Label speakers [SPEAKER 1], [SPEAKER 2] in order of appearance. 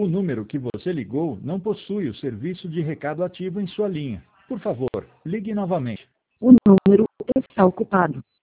[SPEAKER 1] O número que você ligou não possui o serviço de recado ativo em sua linha. Por favor, ligue novamente.
[SPEAKER 2] O número está ocupado.